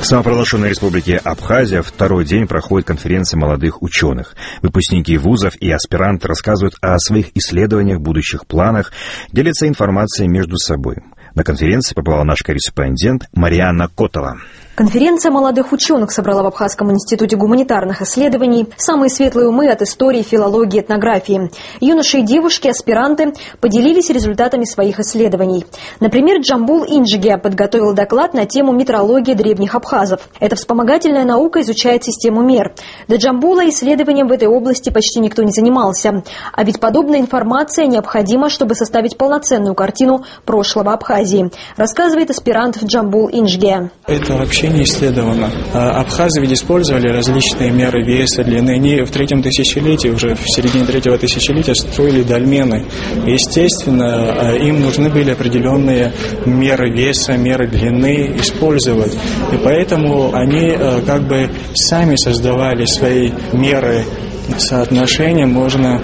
самопровозглашенной республике Абхазия второй день проходит конференция молодых ученых. Выпускники вузов и аспиранты рассказывают о своих исследованиях, будущих планах, делятся информацией между собой. На конференции побывал наш корреспондент Марианна Котова. Конференция молодых ученых собрала в Абхазском институте гуманитарных исследований самые светлые умы от истории, филологии, этнографии. Юноши и девушки, аспиранты, поделились результатами своих исследований. Например, Джамбул Инджигия подготовил доклад на тему метрологии древних абхазов. Эта вспомогательная наука изучает систему мер. До Джамбула исследованием в этой области почти никто не занимался. А ведь подобная информация необходима, чтобы составить полноценную картину прошлого Абхазии, рассказывает аспирант Джамбул Инджигия. Это вообще не исследовано. Абхазы ведь использовали различные меры веса, длины. Они в третьем тысячелетии, уже в середине третьего тысячелетия строили дольмены. Естественно, им нужны были определенные меры веса, меры длины использовать. И поэтому они как бы сами создавали свои меры соотношения. Можно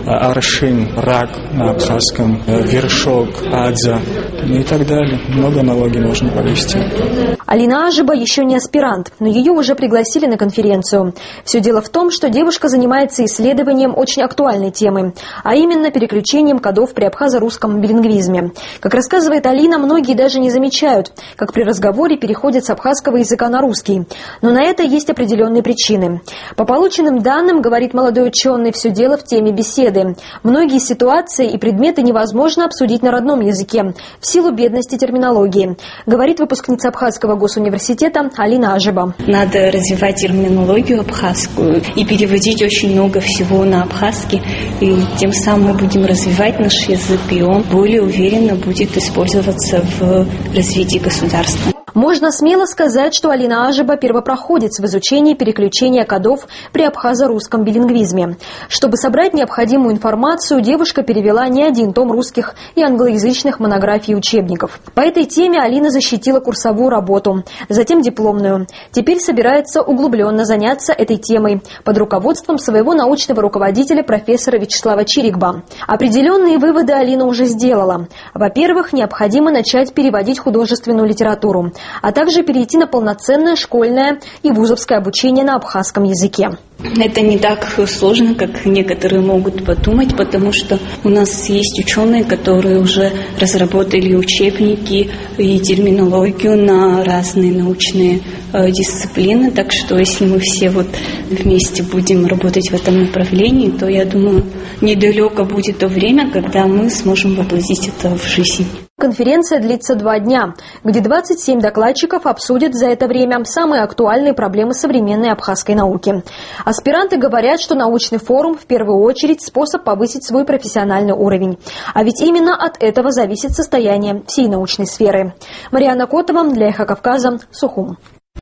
аршин, рак на абхазском, вершок, адза и так далее. Много аналогий можно провести. Алина Ажиба еще не аспирант, но ее уже пригласили на конференцию. Все дело в том, что девушка занимается исследованием очень актуальной темы, а именно переключением кодов при абхазо-русском билингвизме. Как рассказывает Алина, многие даже не замечают, как при разговоре переходят с абхазского языка на русский. Но на это есть определенные причины. По полученным данным, говорит молодой ученый, все дело в теме беседы. Многие ситуации и предметы невозможно обсудить на родном языке в силу бедности терминологии, говорит выпускница Абхазского госуниверситета Алина Ажиба. Надо развивать терминологию абхазскую и переводить очень много всего на абхазский. И тем самым мы будем развивать наш язык, и он более уверенно будет использоваться в развитии государства. Можно смело сказать, что Алина Ажиба первопроходец в изучении переключения кодов при абхазо-русском билингвизме. Чтобы собрать необходимую информацию, девушка перевела не один том русских и англоязычных монографий и учебников. По этой теме Алина защитила курсовую работу, затем дипломную. Теперь собирается углубленно заняться этой темой под руководством своего научного руководителя профессора Вячеслава Чирикба. Определенные выводы Алина уже сделала. Во-первых, необходимо начать переводить художественную литературу, а также перейти на полноценное школьное и вузовское обучение на абхазском языке. Это не так сложно, как некоторые могут подумать, потому что у нас есть ученые, которые уже разработали учебники и терминологию на разные научные дисциплины. Так что если мы все вместе будем работать в этом направлении, то, я думаю, недалеко будет то время, когда мы сможем воплотить это в жизнь. Конференция длится 2 дня, где 27 докладчиков обсудят за это время самые актуальные проблемы современной абхазской науки. Аспиранты говорят, что научный форум в первую очередь способ повысить свой профессиональный уровень. А ведь именно от этого зависит состояние всей научной сферы. Марианна Котова для Эхо Кавказа, Сухум.